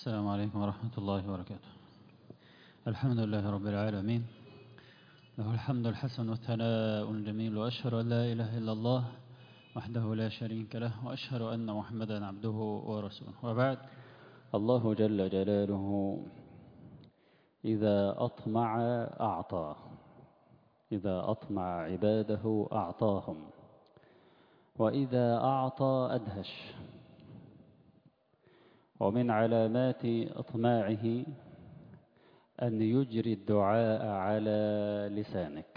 السلام عليكم ورحمة الله وبركاته. الحمد لله رب العالمين، له الحمد الحسن والثناء الجميل، وأشهد أن لا إله إلا الله وحده لا شريك له، وأشهد أن محمدا عبده ورسوله، وبعد. الله جل جلاله إذا أطمع أعطى، إذا أطمع عباده أعطاهم، وإذا أعطى أدهش. ومن علامات إطماعه أن يجري الدعاء على لسانك.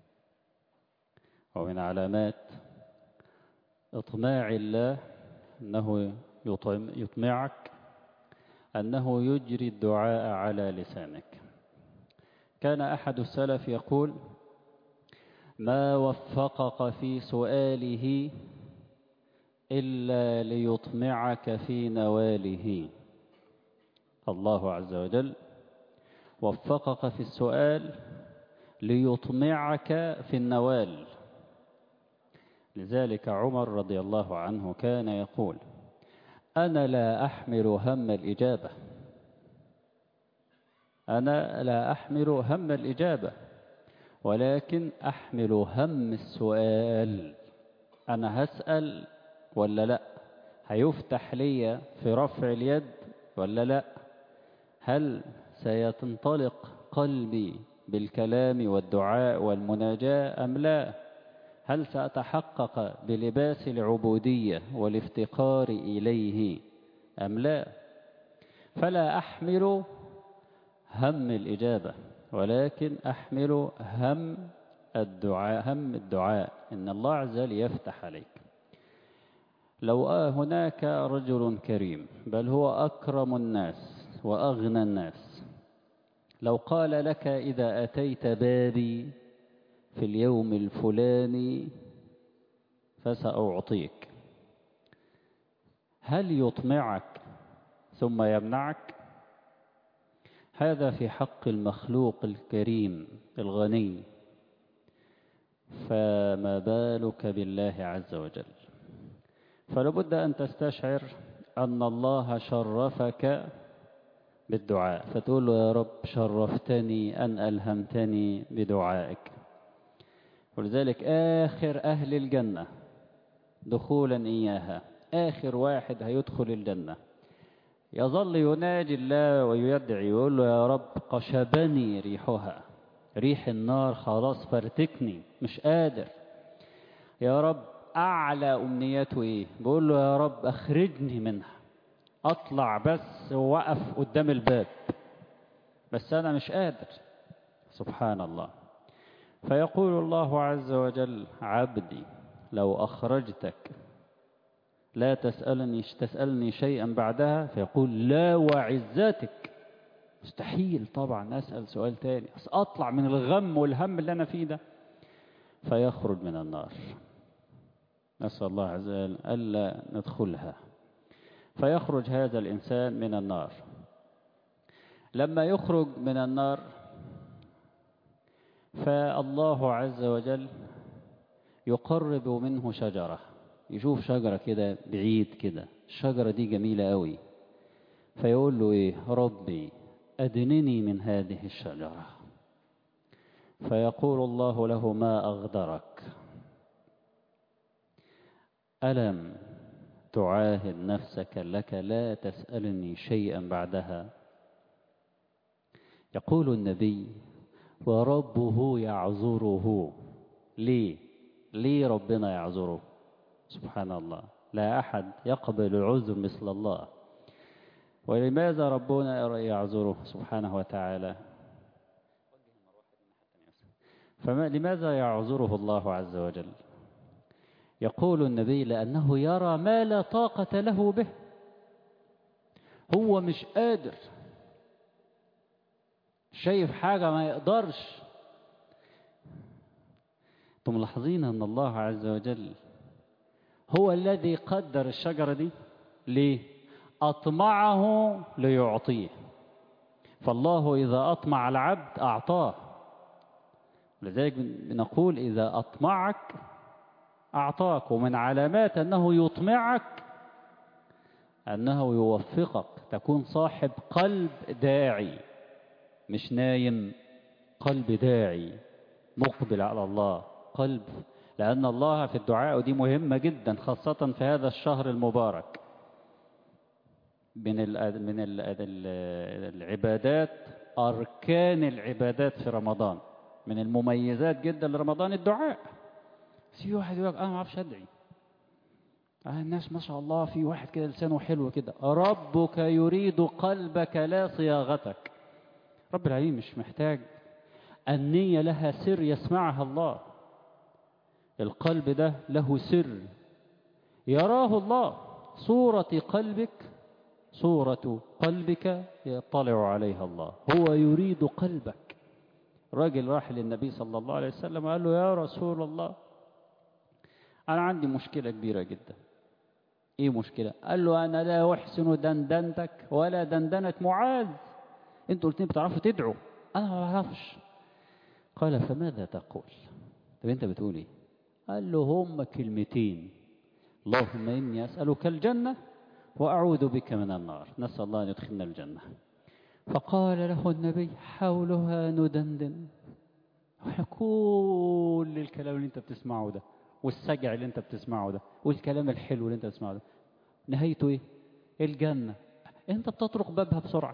ومن علامات إطماع الله أنه يطمعك أنه يجري الدعاء على لسانك. كان أحد السلف يقول: ما وفقك في سؤاله إلا ليطمعك في نواله. الله عز وجل وفقك في السؤال ليطمعك في النوال. لذلك عمر رضي الله عنه كان يقول: أنا لا أحمل هم الإجابة، أنا لا أحمل هم الإجابة، ولكن أحمل هم السؤال. أنا هسأل ولا لا؟ هيفتح لي في رفع اليد ولا لا؟ هل سيتنطلق قلبي بالكلام والدعاء والمناجاة أم لا؟ هل سأتحقق بلباس العبودية والافتقار إليه أم لا؟ فلا أحمل هم الإجابة، ولكن أحمل هم الدعاء إن الله عز وجل يفتح عليك. لو هناك رجل كريم، بل هو أكرم الناس وأغنى الناس، لو قال لك: إذا أتيت بابي في اليوم الفلاني فسأعطيك، هل يطمعك ثم يمنعك؟ هذا في حق المخلوق الكريم الغني، فما بالك بالله عز وجل؟ فلابد أن تستشعر أن الله شرفك بالدعاء، فتقول له: يا رب شرفتني أن ألهمتني بدعائك. ولذلك آخر أهل الجنة دخولا إياها، آخر واحد هيدخل الجنة، يظل يناجي الله ويدعي ويقول له: يا رب قشبني ريحها، ريح النار خلاص فرتكني، مش قادر. يا رب أعلى أمنيته إيه؟ بقول له: يا رب أخرجني منها، أطلع بس ووقف قدام الباب، بس أنا مش قادر. سبحان الله. فيقول الله عز وجل: عبدي لو أخرجتك لا تسألني شيئا بعدها. فيقول: لا وعزتك، مستحيل طبعا أسأل سؤال تاني، أطلع من الغم والهم اللي أنا فيه ده. فيخرج من النار، نسأل الله عز وجل ألا ندخلها. فيخرج هذا الإنسان من النار. لما يخرج من النار فالله عز وجل يقرب منه شجرة، يشوف شجرة كده بعيد كده، الشجرة دي جميلة قوي، فيقول له: إيه ربي أدنني من هذه الشجرة. فيقول الله له: ما أغدرك؟ ألم تعاهد نفسك لك لا تسألني شيئا بعدها؟ يقول النبي: وربه يعذره. ليه ربنا يعذره؟ سبحان الله، لا أحد يقبل العذر مثل الله. ولماذا ربنا يعذره سبحانه وتعالى؟ فلماذا يعذره الله عز وجل؟ يقول النبي: لأنه يرى ما لا طاقة له به، هو مش قادر، شايف حاجة ما يقدرش. انتم ملاحظين أن الله عز وجل هو الذي قدر الشجرة دي. ليه؟ أطمعه ليعطيه. فالله إذا أطمع العبد أعطاه. لذلك بنقول: إذا أطمعك أعطاك. ومن علامات أنه يطمعك أنه يوفقك تكون صاحب قلب داعي، مش نايم، قلب داعي مقبل على الله، قلب، لأن الله في الدعاء، ودي مهمة جدا خاصة في هذا الشهر المبارك. من العبادات، أركان العبادات في رمضان، من المميزات جدا لرمضان الدعاء. في واحد يقول أنا ما أعرفش أدعي، الناس ما شاء الله في واحد كده لسانه حلو كده. ربك يريد قلبك لا صياغتك. رب العالمين مش محتاج، النية لها سر يسمعها الله. القلب ده له سر يراه الله، صورة قلبك يطلع عليها الله، هو يريد قلبك. راجل راح للنبي صلى الله عليه وسلم قال له يا رسول الله أنا عندي مشكلة كبيرة جدا. إيه مشكلة؟ قال له أنا لا أحسن دندنتك ولا دندنة معاذ، أنتوا الاثنين بتعرفوا تدعوا، أنا ما بعرفش. قال فماذا تقول؟ طب أنت بتقول إيه؟ قال له هم كلمتين، اللهم إني أسألك الجنة وأعوذ بك من النار، نسأل الله أن يدخلنا الجنة. فقال له النبي حولها ندندن. كل الكلام اللي أنت بتسمعه ده، والسجع اللي أنت بتسمعه ده، والكلام الحلو اللي أنت بتسمعه ده، نهايته إيه؟ الجنة. أنت بتطرق بابها بسرعة.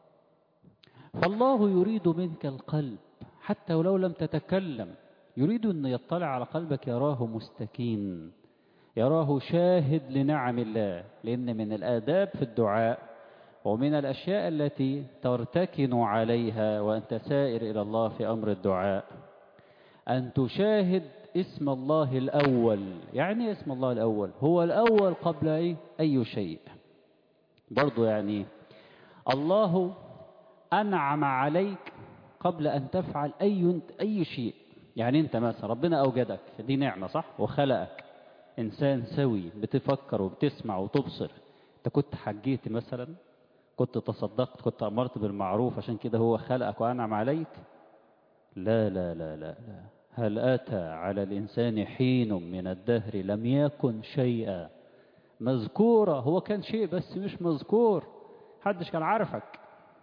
فالله يريد منك القلب حتى ولو لم تتكلم، يريد أن يطلع على قلبك، يراه مستكين، يراه شاهد لنعم الله. لأن من الآداب في الدعاء ومن الأشياء التي ترتكن عليها وأنت سائر إلى الله في أمر الدعاء أن تشاهد اسم الله الأول. يعني اسم الله الأول هو الأول قبل أي شيء. برضو يعني الله أنعم عليك قبل أن تفعل أي شيء. يعني أنت مثلا ربنا أوجدك، دي نعمة صح، وخلقك إنسان سوي بتفكر وبتسمع وتبصر. أنت كنت حجيت مثلا، كنت تصدقت، كنت أمرت بالمعروف، عشان كده هو خلقك وأنعم عليك؟ لا لا لا لا لا. هل أتى على الإنسان حين من الدهر لم يكن شيئا مذكورا؟ هو كان شيء بس مش مذكور، حدش كان عارفك.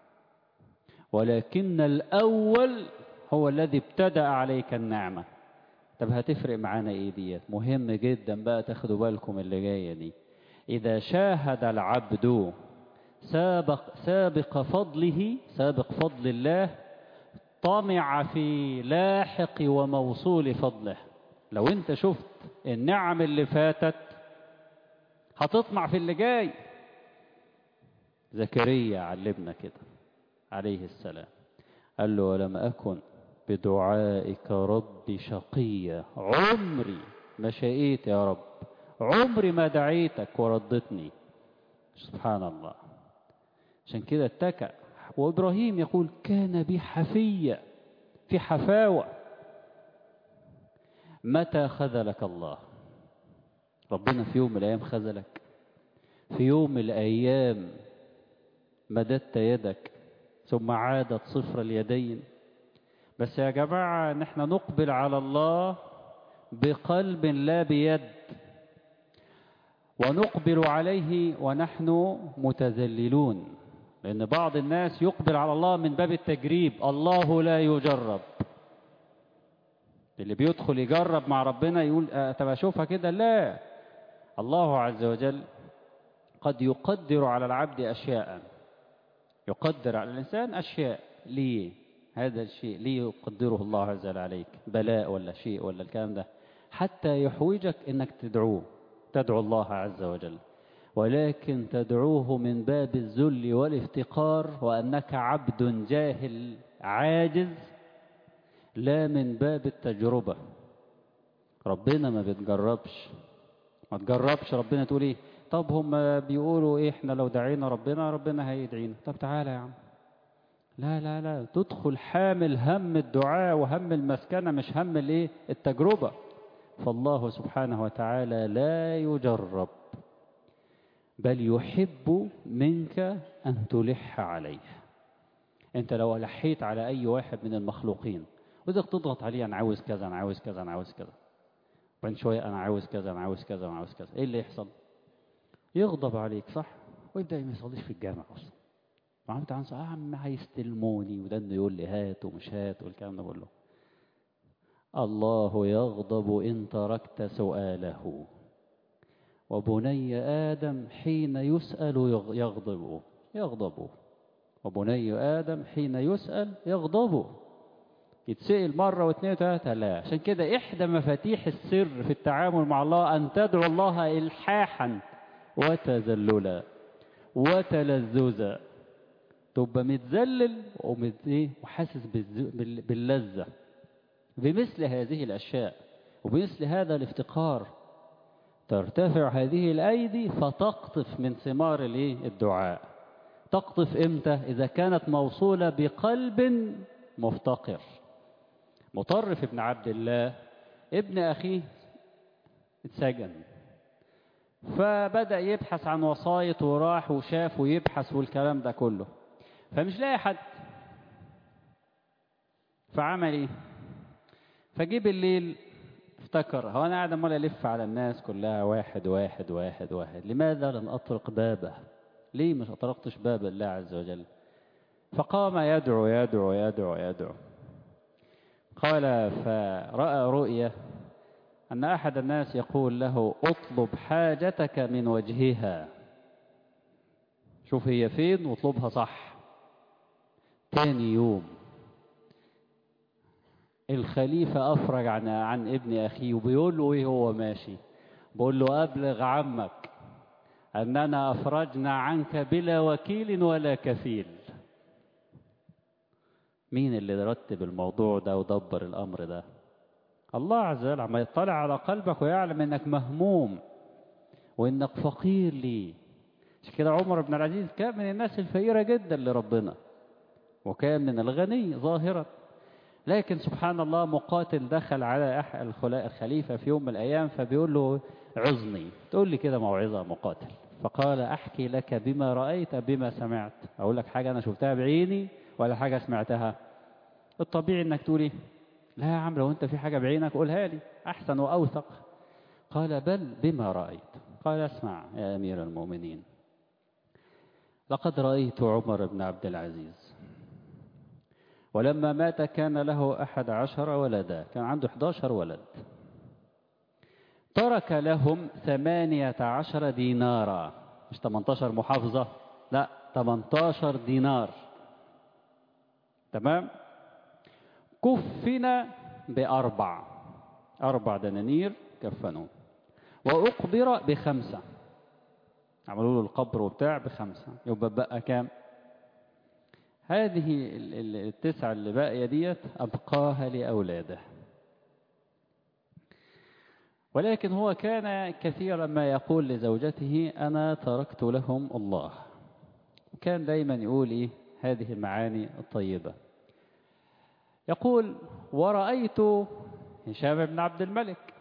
ولكن الأول هو الذي ابتدأ عليك النعمة. طب هتفرق معانا ايه ديت؟ مهم جدا بقى تاخدوا بالكم اللي جايه دي. اذا شاهد العبد سابق فضل الله، طمع في لاحق وموصول فضله. لو انت شفت النعم اللي فاتت هتطمع في اللي جاي. زكريا علمنا كده عليه السلام، قال له ولم أكن بدعائك رب شقيا، عمري ما شقيت يا رب، عمري ما دعيتك وردتني. سبحان الله. عشان كده اتكأ. وإبراهيم يقول كان بي حفية، في حفاوة. متى خذلك الله؟ ربنا في يوم من الأيام خذلك؟ في يوم من الأيام مددت يدك ثم عادت صفر اليدين؟ بس يا جماعة نحن نقبل على الله بقلب لا بيد، ونقبل عليه ونحن متذللون. لأن بعض الناس يقبل على الله من باب التجريب، الله لا يجرب. اللي بيدخل يجرب مع ربنا يقول طب أشوفها كده، لا. الله عز وجل قد يقدر على العبد أشياء، يقدر على الإنسان أشياء. ليه هذا الشيء؟ ليه يقدره الله عز وجل عليك؟ بلاء ولا شيء ولا الكلام ده؟ حتى يحوجك إنك تدعو الله عز وجل، ولكن تدعوه من باب الذل والافتقار وأنك عبد جاهل عاجز، لا من باب التجربة. ربنا ما بيتجربش، ما تجربش. ربنا تقول ايه؟ طب هم بيقولوا ايه احنا لو دعينا ربنا هيدعينا. طب تعالى يا عم. لا لا لا، تدخل حامل هم الدعاء وهم المسكنة، مش هم الايه؟ التجربة. فالله سبحانه وتعالى لا يجرب، بل يحب منك أن تلح عليه. انت لو لحيت على اي واحد من المخلوقين وإذا تضغط عليه انا عاوز كذا انا عاوز كذا انا عاوز كذا، بعد شوية انا عاوز كذا انا عاوز كذا انا عاوز كذا، ايه اللي يحصل؟ يغضب عليك صح؟ ويبدأ ما يصليش في الجامع أصلا. وعم تعالى يا عم هيستلموني، وده إنه يقول لي هات ومش هات والكلام ده كله. الله يغضب إن تركت سؤاله، وبني آدم حين يسأل يغضب. وبني آدم حين يسأل يغضب. يتسأل مرة واثنين وثلاثة لا. عشان كده إحدى مفاتيح السر في التعامل مع الله أن تدعو الله إلحاحا وتذللا وتلذذا. تبقى متذلل وحاسس باللذة بمثل هذه الأشياء وبمثل هذا الافتقار. ترتفع هذه الأيدي فتقطف من ثمار الدعاء. تقطف إمتى؟ إذا كانت موصولة بقلب مفتقر. مطرف ابن عبد الله ابن أخيه اتسجن، فبدأ يبحث عن وسايط وراح وشاف ويبحث والكلام ده كله، فمش لاقي حد. فعمل ايه؟ فجيب الليل افتكر هو انا قاعد امال الف على الناس كلها واحد واحد واحد واحد، لماذا لم اطرق بابه؟ ليه مش اطرقتش باب الله عز وجل؟ فقام يدعو يدعو يدعو يدعو. قال فرأى رؤيا أن أحد الناس يقول له اطلب حاجتك من وجهها، شوف هي فين واطلبها صح. تاني يوم الخليفة أفرج عن ابن أخيه وبيقول له إيه هو ماشي؟ بيقول له أبلغ عمك أننا أفرجنا عنك بلا وكيل ولا كفيل. مين اللي رتب الموضوع ده ودبر الأمر ده؟ الله عز وجل. عما يطلع على قلبك ويعلم أنك مهموم وأنك فقير ليه. عشان كده عمر بن العزيز كان من الناس الفقيرة جدا لربنا، وكان من الغني ظاهرا. لكن سبحان الله مقاتل دخل على الخليفة في يوم من الأيام فبيقول له عظني، تقول لي كده موعظة مقاتل. فقال أحكي لك بما رأيت بما سمعت، أقول لك حاجة أنا شفتها بعيني ولا حاجة سمعتها؟ الطبيعي أنك تقولي لا يا عم، لو أنت في حاجة بعينك قولها لي أحسن وأوثق. قال بل بما رأيت. قال اسمع يا أمير المؤمنين، لقد رأيت عمر بن عبد العزيز ولما مات كان له 11 ولدا، كان عنده 11 ولد، ترك لهم 18 دينارا، مش 18 محافظة، لا 18 دينار. تمام؟ كفن أربع دنانير كفنوا، وأقبر ب5، عملوا له القبر وبتاع ب5، يبقى بقى كام؟ هذه ال9 اللي باقية ديت أبقاها لأولاده. ولكن هو كان كثيرا ما يقول لزوجته أنا تركت لهم الله. وكان دايما يقول إيه هذه المعاني الطيبة. يقول ورأيت هشام بن عبد الملك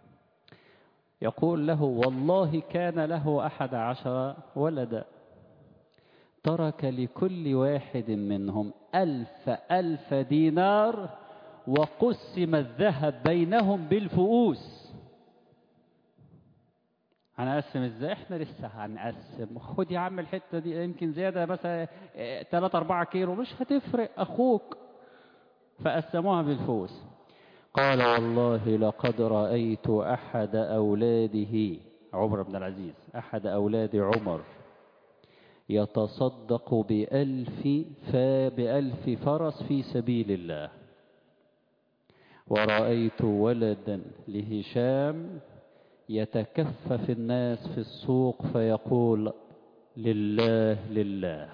يقول له والله كان له 11 ولدا، ترك لكل واحد منهم 1000 دينار، وقسم الذهب بينهم بالفؤوس. هنقسم ازاي؟ احنا لسه هنقسم. خد يا عم الحتة دي يمكن زيادة مثلا 3-4 كيلو، مش هتفرق أخوك. فقسموها بالفؤوس. قال والله لقد رأيت أحد أولاده عمر بن العزيز، أحد أولاد عمر يتصدق ب1000 فرس في سبيل الله. ورأيت ولدا لهشام يتكفف الناس في السوق فيقول لله لله.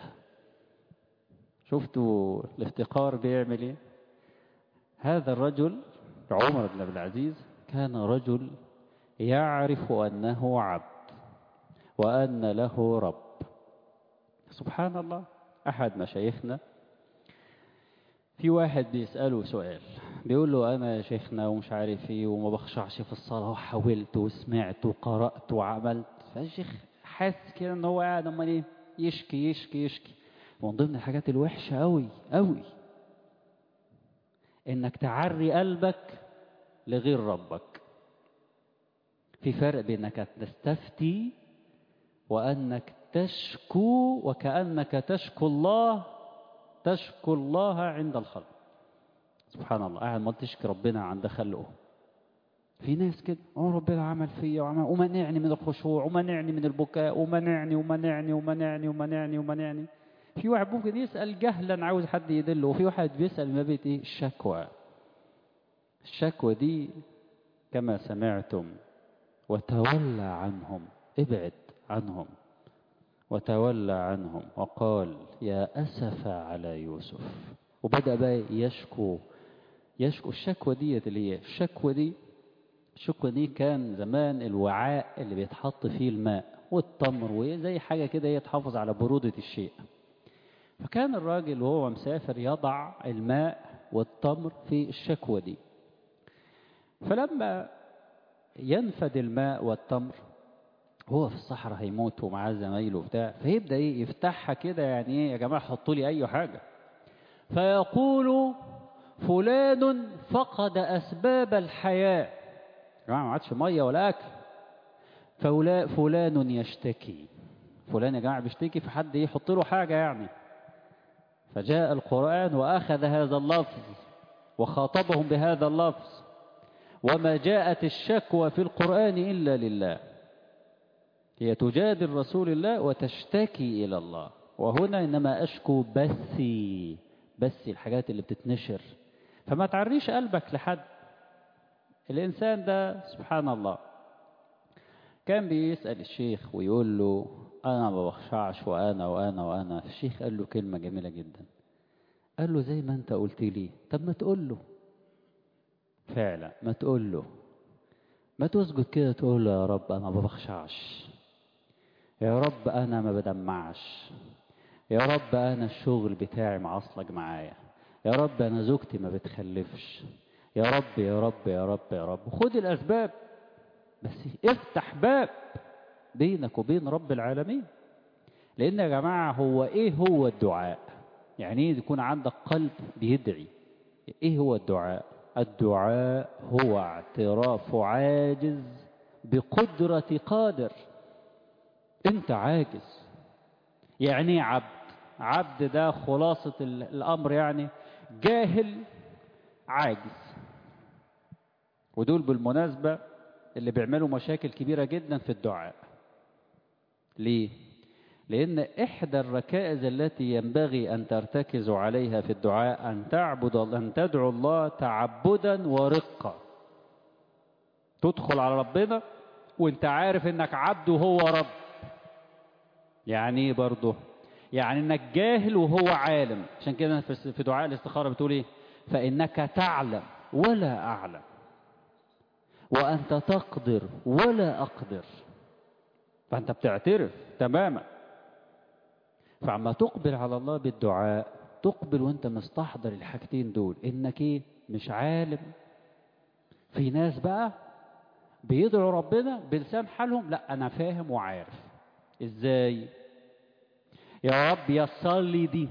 شفتوا الافتقار بيعمل ايه؟ هذا الرجل عمر بن عبد العزيز كان رجل يعرف أنه عبد وأن له رب. سبحان الله. أحد مشايخنا في واحد بيسأله سؤال، بيقول له أنا يا شيخنا ومش عارف ايه وما بخشعش في الصلاة وحاولت وسمعت وقرأت وعملت. فالشيخ حاسس كده ان هو قاعد امال ايه يشكي يشكي يشكي. ومن ضمن الحاجات الوحشة قوي قوي انك تعري قلبك لغير ربك. في فرق بينك تستفتي وانك تشكو وكأنك تشكو الله عند الخلق. سبحان الله، قاعد ما تشكي ربنا عند خلقه. في ناس كده، ربنا عمل فيا وعمل ومنعني من الخشوع ومنعني من البكاء ومنعني ومنعني ومنعني ومنعني ومنعني. في واحد ممكن يسأل جهلا عاوز حد يدله، وفي واحد بيسأل ما بيت ايه؟ الشكوى. الشكوى دي كما سمعتم وتولى عنهم، ابعد عنهم وتولى عنهم وقال يا أسف على يوسف. وبدأ بقى يشكو الشكوى دي اللي هي الشكوى دي كان زمان الوعاء اللي بيتحط فيه الماء والتمر وزي حاجة كده يتحافظ على برودة الشيء. فكان الراجل وهو مسافر يضع الماء والتمر في الشكوى دي. فلما ينفد الماء والتمر هو في الصحراء هيموت ومعاه زمايله بتاع، فيبدأ يفتحها كده، يعني ايه يا جماعة حطوا لي أي حاجة. فيقول فلان فقد أسباب الحياة، يا جماعة ما عادش مية ولا أكل. فلان يشتكي، فلان يا جماعة بيشتكي، في حد يحط له حاجة يعني. فجاء القرآن وأخذ هذا اللفظ وخاطبهم بهذا اللفظ. وما جاءت الشكوى في القرآن إلا لله، هي تجادل رسول الله وتشتكي إلى الله. وهنا إنما أشكو بثي الحاجات اللي بتتنشر. فما تعريش قلبك لحد. الإنسان ده سبحان الله كان بيسأل الشيخ ويقول له أنا ما بخشعش وأنا. الشيخ قال له كلمة جميلة جدا، قال له زي ما أنت قلت لي، طب ما تقول له فعلا، ما تقول له، ما تسجد كده تقول له يا رب أنا ما بخشعش، يا رب أنا ما بدمعش، يا رب أنا الشغل بتاعي معصلج معايا، يا رب أنا زوجتي ما بتخلفش، يا رب يا رب يا رب يا رب. خد الأسباب، بس افتح باب بينك وبين رب العالمين. لأن يا جماعة هو الدعاء؟ يعني ايه يكون عندك قلب بيدعي؟ ايه هو الدعاء؟ الدعاء هو اعتراف عاجز بقدرة قادر. انت عاجز. يعني عبد ده خلاصة الأمر، يعني جاهل عاجز. ودول بالمناسبة اللي بيعملوا مشاكل كبيرة جدا في الدعاء. ليه؟ لأن إحدى الركائز التي ينبغي أن ترتكز عليها في الدعاء أن تدعو الله تعبدا ورقة. تدخل على ربنا وانت عارف انك عبد وهو رب. يعني ايه برضه؟ يعني انك جاهل وهو عالم. عشان كده في دعاء الاستخارة بتقول ايه؟ فإنك تعلم ولا أعلم، وأنت تقدر ولا أقدر. فأنت بتعترف تماما. فعما تقبل على الله بالدعاء تقبل وانت مستحضر الحاجتين دول، انك ايه؟ مش عالم. في ناس بقى بيدعوا ربنا بلسان حالهم، لا انا فاهم وعارف. ازاي؟ يا رب يسر لي دي،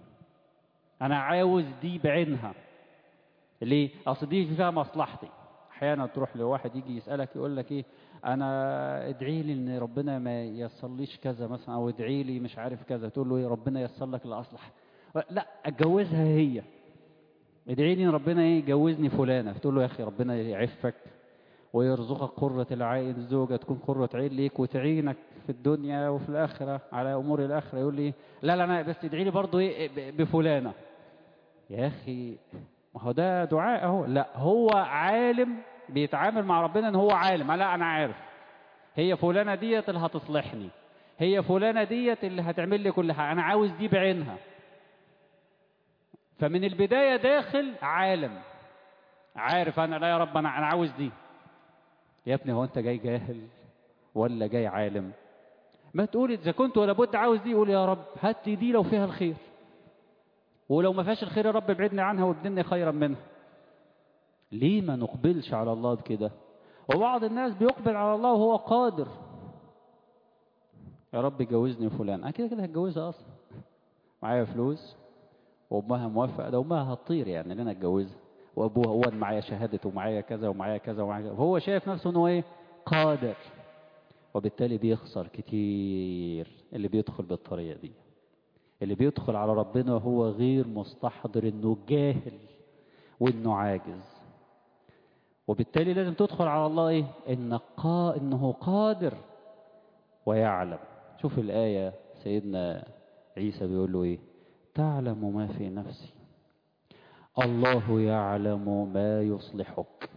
انا عاوز دي بعينها. ليه؟ اصل دي فيها مصلحتي. احيانا تروح لواحد يجي يسالك يقول لك ايه، انا ادعي لي ان ربنا ما ييسرليش كذا مثلا، او ادعي لي مش عارف كذا. تقول له ايه؟ ربنا ييسر لك الاصلح. لا، اتجوزها هي. ادعي لي ان ربنا ايه يجوزني فلانه. تقول له يا اخي ربنا يعفك ويرزقك قرة العين، الزوجة تكون قرة عين ليك وتعينك في الدنيا وفي الآخرة على أمور الآخرة. يقول لي لا أنا بس ادعي لي برضه إيه بفلانة. يا أخي ما هو ده دعاء أهو. لا، هو عالم بيتعامل مع ربنا إن هو عالم. لا أنا عارف هي فلانة ديت اللي هتصلحني، هي فلانة ديت اللي هتعمل لي كل حاجة، أنا عاوز دي بعينها. فمن البداية داخل عالم عارف أنا، لا يا رب أنا عاوز دي. يا ابني هو أنت جاي جاهل ولا جاي عالم؟ ما تقول إذا كنت ولا بد عاوز دي، قول يا رب هات لي دي لو فيها الخير، ولو ما فيهاش الخير يا رب ابعدني عنها وابدلني خيرا منها. ليه ما نقبلش على الله بكده؟ وبعض الناس بيقبل على الله وهو قادر. يا رب جوزني فلان، انا كده كده هتجوزها اصلا، معايا فلوس وامها موافقه، ده امها هتطير يعني ان انا اتجوزها، وابوها هو معايا شهاده ومعايا كذا ومعايا كذا ومعايا كذا. وهو شايف نفسه انه ايه؟ قادر. وبالتالي بيخسر كتير اللي بيدخل بالطريقة دي، اللي بيدخل على ربنا وهو غير مستحضر انه جاهل وانه عاجز. وبالتالي لازم تدخل على الله ايه؟ انه قادر ويعلم. شوف الآية، سيدنا عيسى بيقول له ايه؟ تعلم ما في نفسي، الله يعلم ما يصلحك.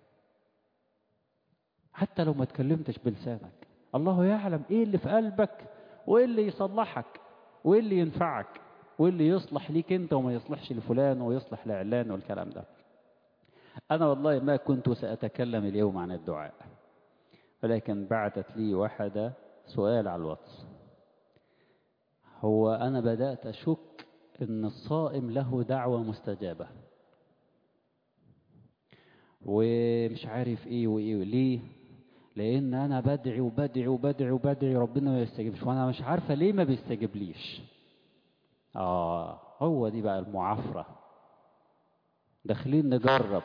حتى لو ما تكلمتش بلسانك، الله يعلم ايه اللي في قلبك، وايه اللي يصلحك، وايه اللي ينفعك، وايه اللي يصلح ليك انت وما يصلحش لفلان ويصلح لعلان والكلام ده. انا والله ما كنت سأتكلم اليوم عن الدعاء، ولكن بعتت لي واحدة سؤال على الواتس. هو انا بدأت اشك ان الصائم له دعوة مستجابة، ومش عارف ايه وايه. ليه؟ لان انا بدعي وبدعي وبدعي وبدعي ربنا ما يستجيبش، وانا مش عارفة ليه ما بيستجيبليش. هو دي بقى المعافرة. داخلين نجرب،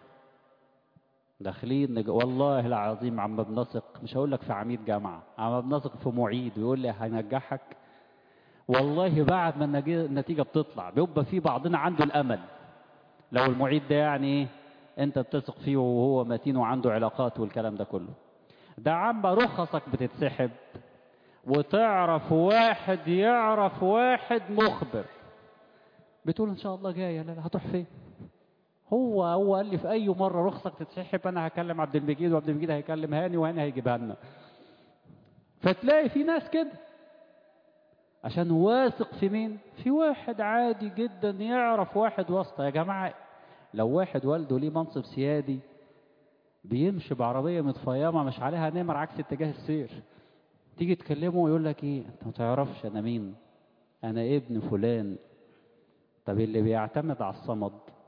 والله العظيم عم بنثق، مش هقول لك في عميد جامعة، عم بنثق في معيد ويقول لي هنجحك. والله بعد ما النتيجة بتطلع بيبقى في بعضنا عنده الأمل، لو المعيد ده يعني ايه انت بتثق فيه وهو متين وعنده علاقات والكلام ده كله. ده عم رخصك بتتسحب، وتعرف واحد يعرف واحد مخبر، بتقول ان شاء الله جايه. لا هتروح فين؟ هو قال لي في اي مره رخصك تتسحب انا هكلم عبد المجيد، وعبد المجيد هيكلم هاني، وهاني هيجيبها لنا. فتلاقي في ناس كده عشان واثق في مين؟ في واحد عادي جدا يعرف واحد واسطه. يا جماعه، لو واحد والده ليه منصب سيادي بيمشي بعربيه متفيمه مش عليها نمر عكس اتجاه السير، تيجي تكلمه ويقول لك ايه؟ انت ما تعرفش انا مين؟ انا ابن فلان. طب اللي بيعتمد على الصمد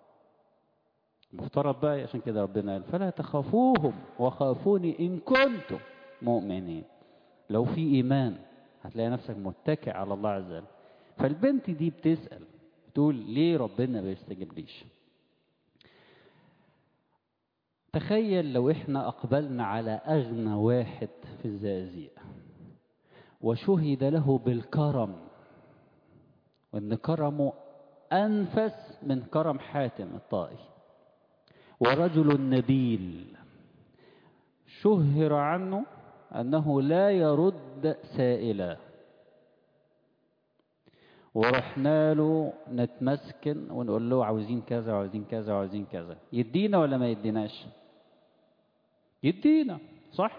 مفترض بقى، عشان كده ربنا قال فلا تخافوهم وخافوني ان كنتم مؤمنين. لو في ايمان هتلاقي نفسك متكئ على الله عز وجل. فالبنت دي بتسأل، بتقول ليه ربنا ما بيستجيبليش؟ تخيل لو احنا اقبلنا على اغنى واحد في الزقازيق وشهد له بالكرم، وان كرمه انفس من كرم حاتم الطائي، ورجل نبيل شهر عنه انه لا يرد سائلا، ورحنا له نتمسكن ونقول له عاوزين كذا وعاوزين كذا وعاوزين كذا، يدينا ولا ما يديناش؟ يدينا، صح؟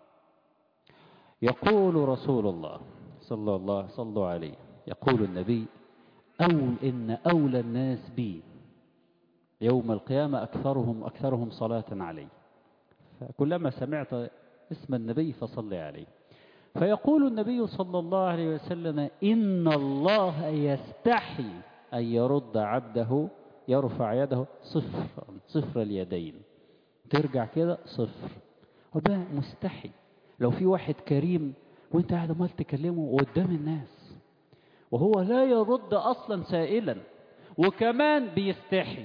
يقول رسول الله صلى عليه، يقول النبي إن أولى الناس بي يوم القيامة أكثرهم صلاة علي. فكلما سمعت اسم النبي فصل عليه. فيقول النبي صلى الله عليه وسلم إن الله يستحي أن يرد عبده يرفع يده صفر اليدين، ترجع كده صفر. وبقى مستحي لو في واحد كريم وانت قاعد عمال تكلمه قدام الناس وهو لا يرد اصلا سائلا وكمان بيستحي،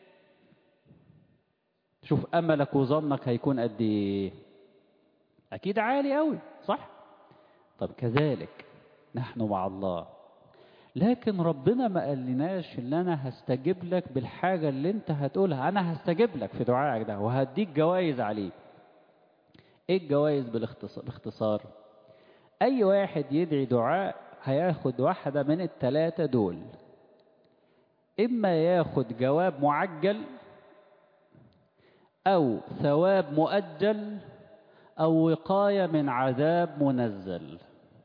شوف املك وظنك هيكون قد ايه؟ اكيد عالي قوي، صح؟ طب كذلك نحن مع الله، لكن ربنا ما قالناش ان انا هستجيب لك بالحاجه اللي انت هتقولها، انا هستجيب لك في دعائك ده وهديك جوائز عليه. ايه الجوائز باختصار؟ اي واحد يدعي دعاء هياخد واحدة من الثلاثة دول، اما ياخد جواب معجل او ثواب مؤجل او وقاية من عذاب منزل.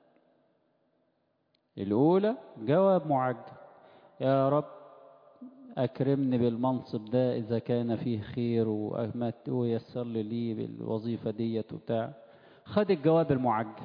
الاولى جواب معجل، يا رب اكرمني بالمنصب ده اذا كان فيه خير ويسر لي بالوظيفة ديت وبتاع، خد الجواب المعجل.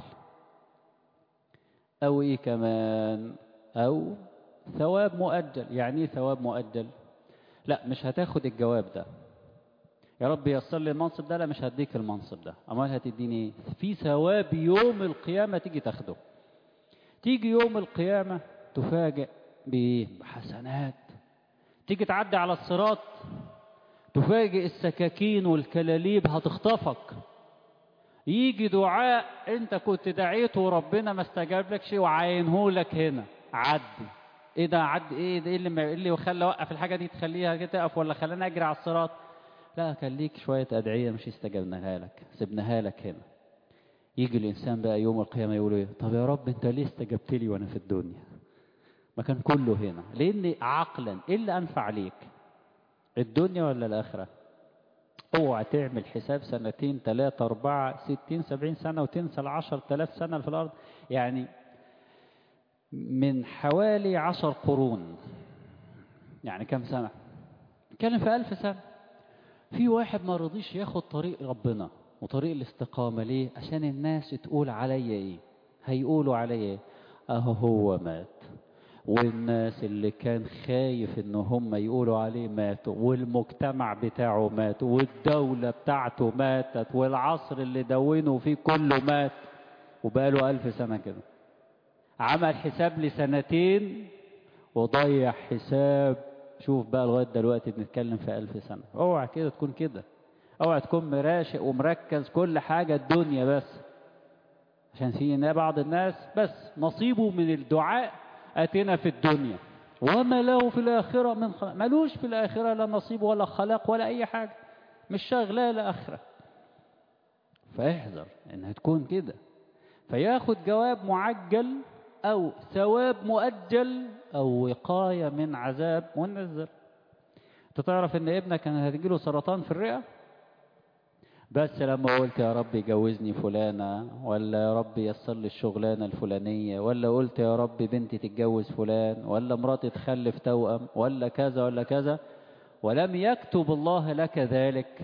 او ايه كمان؟ او ثواب مؤجل. يعني ايه ثواب مؤجل؟ لا مش هتاخد الجواب ده، يا رب ييسر لي المنصب ده، لا مش هديك المنصب ده، امال هتديني ايه؟ في ثواب يوم القيامة تيجي تاخده. تيجي يوم القيامة تفاجئ بايه؟ بحسنات. تيجي تعدي على الصراط تفاجئ السكاكين والكلاليب هتخطفك، يجي دعاء انت كنت دعيته وربنا ما استجاب لك شيء وعاينه لك هنا عدي. ايه ده عدي؟ ايه ده؟ ايه اللي خلى اوقف الحاجه دي تخليها كده تقف، ولا خلاني اجري على الصراط؟ لا، كان ليك شويه ادعيه مش استجبناها لك، سيبناها لك هنا. يجي الانسان بقى يوم القيامه يقول ايه؟ طب يا رب انت ليه استجبت لي وانا في الدنيا؟ ما كان كله هنا. لان عقلا ايه اللي انفع ليك؟ الدنيا ولا الاخره؟ اوعى تعمل حساب سنتين 3 4 60 70 سنة وتنسى 10,000 سنة اللي في الأرض. يعني من حوالي 10 قرون، يعني كم سنة؟ نتكلم في 1000 سنة. في واحد ما رضيش ياخد طريق ربنا وطريق الاستقامة. ليه؟ عشان الناس تقول عليا ايه؟ هيقولوا عليا ايه؟ اهو هو مات، والناس اللي كان خايف ان هم يقولوا عليه ماتوا، والمجتمع بتاعه مات، والدولة بتاعته ماتت، والعصر اللي دونوا فيه كله مات، وبقاله 1000 سنة كده. عمل حساب لسنتين وضيع حساب. شوف بقى لغاية دلوقتي بنتكلم في 1000 سنة. اوعى كده تكون كده. اوعى تكون مراشق ومركز كل حاجة الدنيا بس. عشان في بعض الناس بس نصيبه من الدعاء اتنا في الدنيا وما له في الآخرة من خلاق. ملوش في الآخرة لا نصيب ولا خلاق ولا أي حاجة، مش شغلاه لآخرة. فاحذر إنها تكون كده، فياخد جواب معجل أو ثواب مؤجل أو وقاية من عذاب منزل. أنت تعرف إن ابنك كان هتجيله سرطان في الرئة، بس لما قلت يا رب جوزني فلانة، ولا يا رب يسر لي الشغلانة الفلانية، ولا قلت يا رب بنتي تتجوز فلان، ولا مراتي تخلف توأم، ولا كذا ولا كذا، ولم يكتب الله لك ذلك،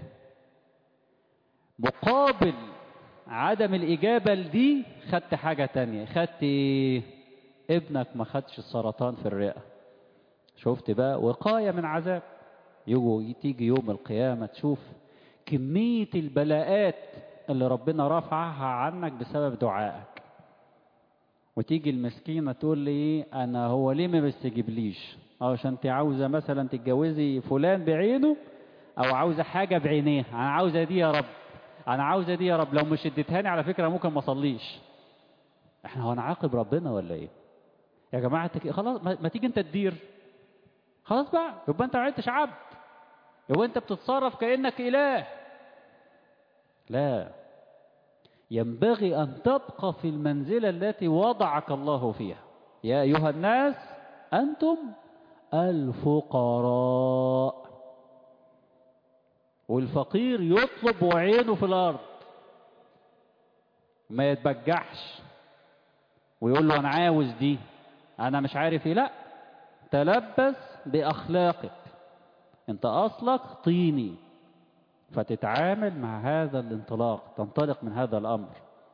مقابل عدم الإجابة لدي خدت حاجة تانية. خدت إيه؟ ابنك ما خدش السرطان في الرئة. شفت بقى؟ وقاية من عذاب. تيجي يوم القيامة تشوف كمية البلاءات اللي ربنا رفعها عنك بسبب دعائك، وتيجي المسكينة تقول لي ايه؟ انا هو ليه ما بيستجيبليش؟ عشان انت عاوزة مثلا تتجوزي فلان بعينه، او عاوزة حاجة بعينيها. انا عاوزة دي يا رب، انا عاوزة دي يا رب، لو مش اديتهاني على فكرة ممكن ما اصليش. احنا هنعاقب ربنا ولا ايه يا جماعة؟ خلاص ما تيجي انت تدير. خلاص بقى، يبقى انت ما عدتش عبد، يبقى انت بتتصرف كأنك اله. لا، ينبغي أن تبقى في المنزلة التي وضعك الله فيها. يا أيها الناس أنتم الفقراء. والفقير يطلب وعينه في الأرض، ما يتبجحش ويقول له أنا عاوز دي، أنا مش عارف إيه. لا، تلبس بأخلاقك. أنت أصلك طيني، فتتعامل مع هذا الانطلاق، تنطلق من هذا الأمر.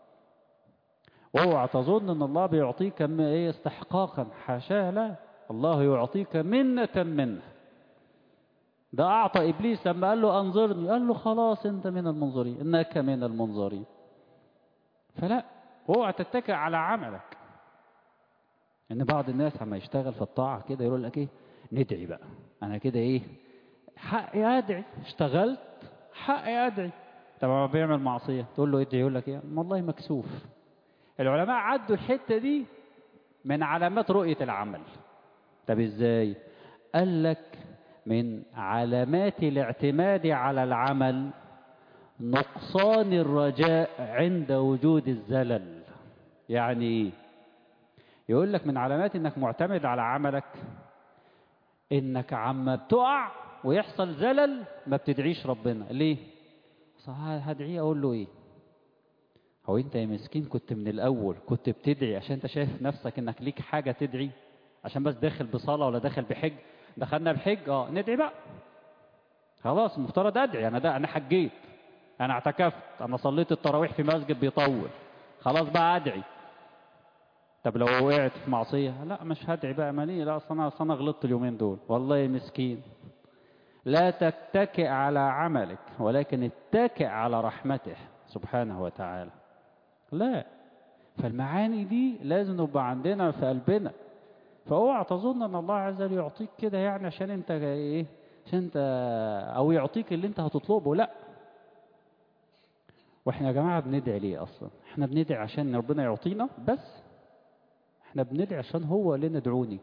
اوعى تظن ان الله بيعطيك ايه استحقاقا، حاشاه. لا، الله يعطيك منة منه. ده اعطى ابليس لما قال له انظرني، قال له خلاص انت من المنظرين، انك من المنظرين. فلا، اوعى تتكئ على عملك. ان بعض الناس لما يشتغل في الطاعة كده يقول لك ايه؟ ندعي بقى، انا كده ايه حقي ادعي، اشتغلت حقي ادعي. طب ما بيعمل معصية تقول له ادعي، يقول لك ايه؟ والله مكسوف. العلماء عدوا الحتة دي من علامات رؤية العمل. طب ازاي؟ قال لك من علامات الاعتماد على العمل نقصان الرجاء عند وجود الزلل. يعني ايه؟ يقول لك من علامات انك معتمد على عملك انك عما بتقع ويحصل زلل ما بتدعيش ربنا. ليه؟ هدعيه اقول له ايه؟ هو انت يا مسكين كنت من الاول كنت بتدعي عشان انت شايف نفسك انك ليك حاجة تدعي؟ عشان بس داخل بصلاة ولا داخل بحج؟ دخلنا بحج، ندعي بقى. خلاص المفترض ادعي. انا حجيت، انا اعتكفت، انا صليت التراويح في مسجد بيطول، خلاص بقى ادعي. طب لو وقعت في معصية، لا مش هدعي بقى. مالي؟ لا، اصل انا غلطت اليومين دول والله يا مسكين. لا تتكئ على عملك، ولكن اتكئ على رحمته سبحانه وتعالى. لا، فالمعاني دي لازم نبقى عندنا في قلبنا. فاوعى تظن ان الله عز وجل يعطيك كده يعني عشان انت ايه، عشان انت او يعطيك اللي انت هتطلبه. لا. واحنا يا جماعة بندعي ليه اصلا؟ احنا بندعي عشان ربنا يعطينا بس؟ احنا بندعي عشان هو قال لنا ادعوني.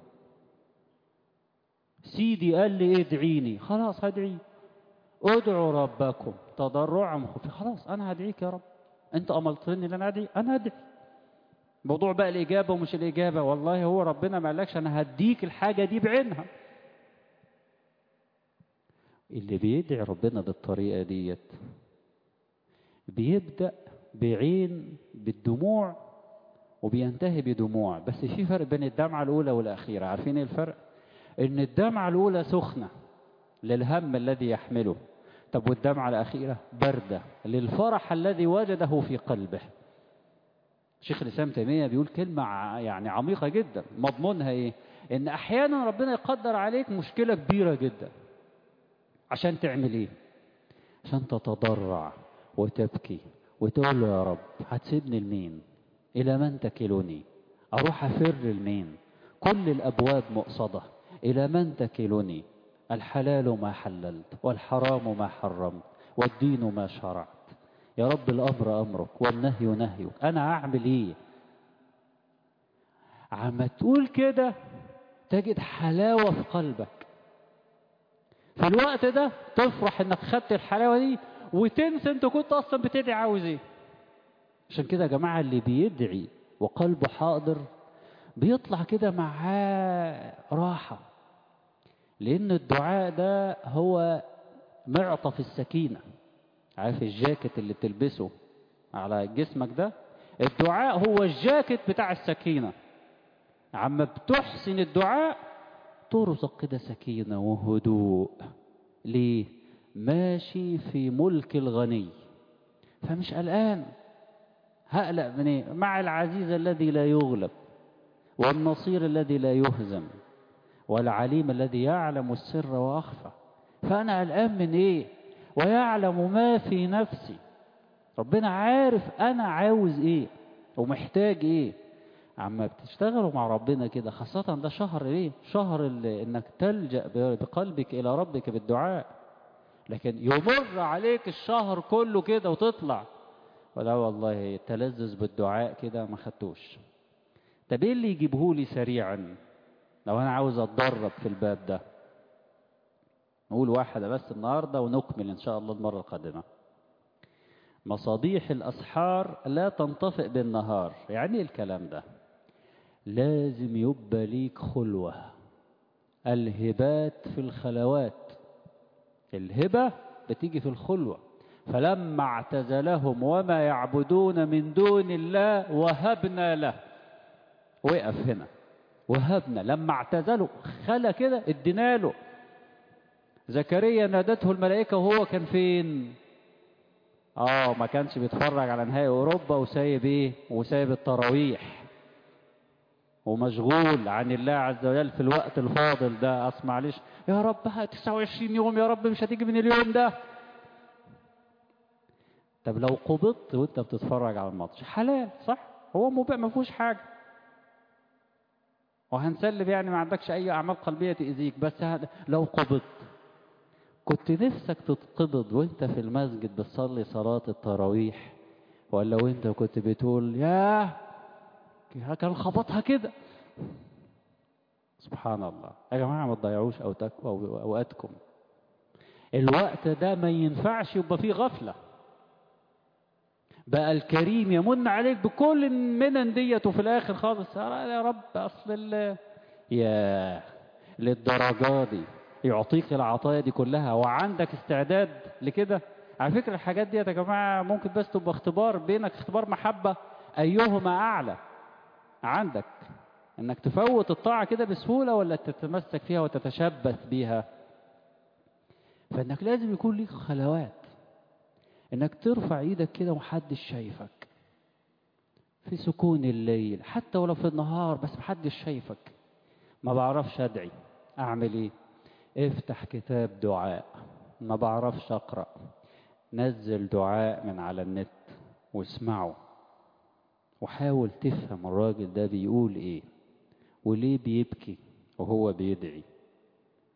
سيدي قال لي ادعيني، خلاص هدعي. ادعوا ربكم تضرعا وخفيا، خلاص انا هدعيك يا رب. انت امرتني ان انا ادعي، انا ادعي. موضوع بقى الاجابه ومش الاجابه، والله هو ربنا ما قالكش انا هديك الحاجه دي بعينها. اللي بيدعي ربنا بالطريقه ديت بيبدا بعين بالدموع وبينتهي بدموع، بس في فرق بين الدمعه الاولى والاخيره. عارفين ايه الفرق؟ ان الدمعه الاولى سخنه للهم الذي يحمله، طب والدمعة الأخيرة باردة للفرح الذي وجده في قلبه. شيخ الإسلام تيمية بيقول كلمة يعني عميقة جدا، مضمونها إيه؟ إن أحيانا ربنا يقدر عليك مشكلة كبيرة جدا عشان تعمل إيه؟ عشان تتضرع وتبكي وتقول له يا رب هتسيبني لمين؟ إلى من تكلني؟ أروح أفر لمين؟ كل الأبواب مؤصدة، إلى من تكلني؟ الحلال ما حللت والحرام ما حرمت والدين ما شرعت. يا رب الأمر أمرك والنهي نهيك، أنا أعمل إيه؟ عم تقول كده تجد حلاوة في قلبك. في الوقت ده تفرح إنك خدت الحلاوة دي وتنسى أنت كنت أصلا بتدعي عاوز إيه. عشان كده يا جماعة اللي بيدعي وقلبه حاضر بيطلع كده معاه راحة، لأن الدعاء ده هو معطف السكينة. عارف الجاكيت اللي بتلبسه على جسمك ده؟ الدعاء هو الجاكيت بتاع السكينة. عما بتحسن الدعاء ترزق كده سكينة وهدوء. ليه؟ ماشي في ملك الغني، فمش قلقان. هقلق من ايه؟ مع العزيز الذي لا يغلب والنصير الذي لا يهزم والعليم الذي يعلم السر وأخفى. فأنا قلقان من إيه؟ ويعلم ما في نفسي. ربنا عارف أنا عاوز إيه ومحتاج إيه. عما بتشتغلوا مع ربنا كده، خاصة ده شهر إيه؟ شهر إنك تلجأ بقلبك إلى ربك بالدعاء. لكن يمر عليك الشهر كله كده وتطلع ولا والله تلذذ بالدعاء كده ما خدتوش. طب إيه اللي يجيبهولي سريعا لو أنا عاوز أتدرب في الباب ده؟ نقول واحدة بس النهاردة ونكمل إن شاء الله المرة القادمة. مصابيح الأسحار لا تنطفئ بالنهار. يعني إيه الكلام ده؟ لازم يبقى ليك خلوة. الهبات في الخلوات. الهبة بتيجي في الخلوة. فلما اعتزلهم وما يعبدون من دون الله وهبنا له. وقف هنا، وهبنا. لما اعتزلوا خلى كده ادينا له. زكريا نادته الملائكة وهو كان فين؟ ما كانش بيتفرج على نهائي اوروبا وسايب ايه؟ وسايب التراويح ومشغول عن الله عز وجل في الوقت الفاضل ده. اسمع ليش يا رب 29 يوم يا رب مش هتيجي من اليوم ده. طب لو قبضت وانت بتتفرج على الماتش حلال صح؟ هو ما فيهوش حاجه وهنسلب، يعني ما عندكش اي اعمال قلبيه تاذيك. بس لو قبضت كنت نفسك تتقبض وانت في المسجد بتصلي صلاة التراويح، ولا وانت كنت بتقول ياه كان خبطها كده؟ سبحان الله يا جماعة، ما تضيعوش اوقاتكم. الوقت ده ما ينفعش يبقى فيه غفلة. بقى الكريم يمن عليك بكل المنن ديت وفي الاخر خالص يا رب اصل يا للدرجة دي يعطيك العطايا دي كلها وعندك استعداد لكده؟ على فكرة الحاجات دي يا جماعة ممكن بس تبقى اختبار بينك، اختبار محبة أيهما أعلى عندك، انك تفوت الطاعة كده بسهولة ولا تتمسك فيها وتتشبث بيها. فانك لازم يكون ليك خلوات، انك ترفع ايدك كده ومحدش شايفك في سكون الليل، حتى ولو في النهار بس محدش شايفك. ما بعرفش ادعي، اعمل ايه؟ افتح كتاب دعاء. ما بعرفش اقرأ، نزل دعاء من على النت واسمعه وحاول تفهم الراجل ده بيقول ايه وليه بيبكي وهو بيدعي.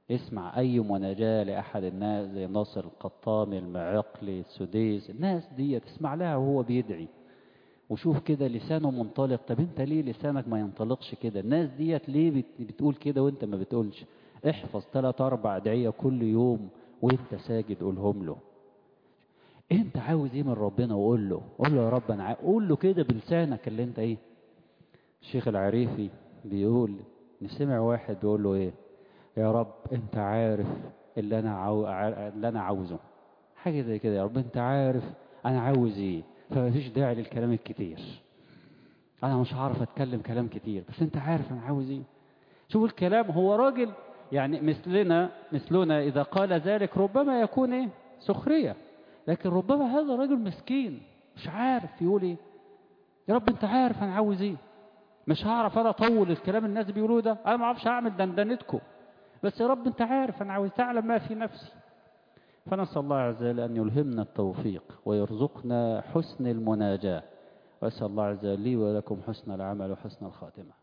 اسمع أي مناجاة لأحد الناس زي ناصر القطامي، المعقلي، السديس، الناس دي تسمع لها وهو بيدعي وشوف كده لسانه منطلق. طب انت ليه لسانك ما ينطلقش كده؟ الناس ديت ليه بتقول كده وانت ما بتقولش؟ احفظ 3-4 أدعية كل يوم وانت ساجد قولهم له. انت عاوز ايه من ربنا وقول له، قول له يا رب انا قول له كده بلسانك اللي انت ايه. الشيخ العريفي بيقول، نسمع واحد بيقول له ايه، يا رب انت عارف اللي انا عاوزه، حاجه زي كده، يا رب انت عارف انا عاوز ايه، فما فيش داعي للكلام الكتير، انا مش هعرف اتكلم كلام كتير، بس انت عارف انا عاوز ايه. شوف الكلام، هو راجل يعني مثلنا اذا قال ذلك ربما يكون ايه سخريه، لكن ربما هذا رجل مسكين مش عارف يقول ايه. يا رب انت عارف انا عاوز ايه، مش هعرف انا اطول الكلام الناس بيقولوه ده، انا ما اعرفش اعمل دندنتكم، بس يا رب انت عارف انا عاوز تعلم ما في نفسي. فنسأل الله عز وجل ان يلهمنا التوفيق ويرزقنا حسن المناجاة، واسأل الله عز وجل لي ولكم حسن العمل وحسن الخاتمة.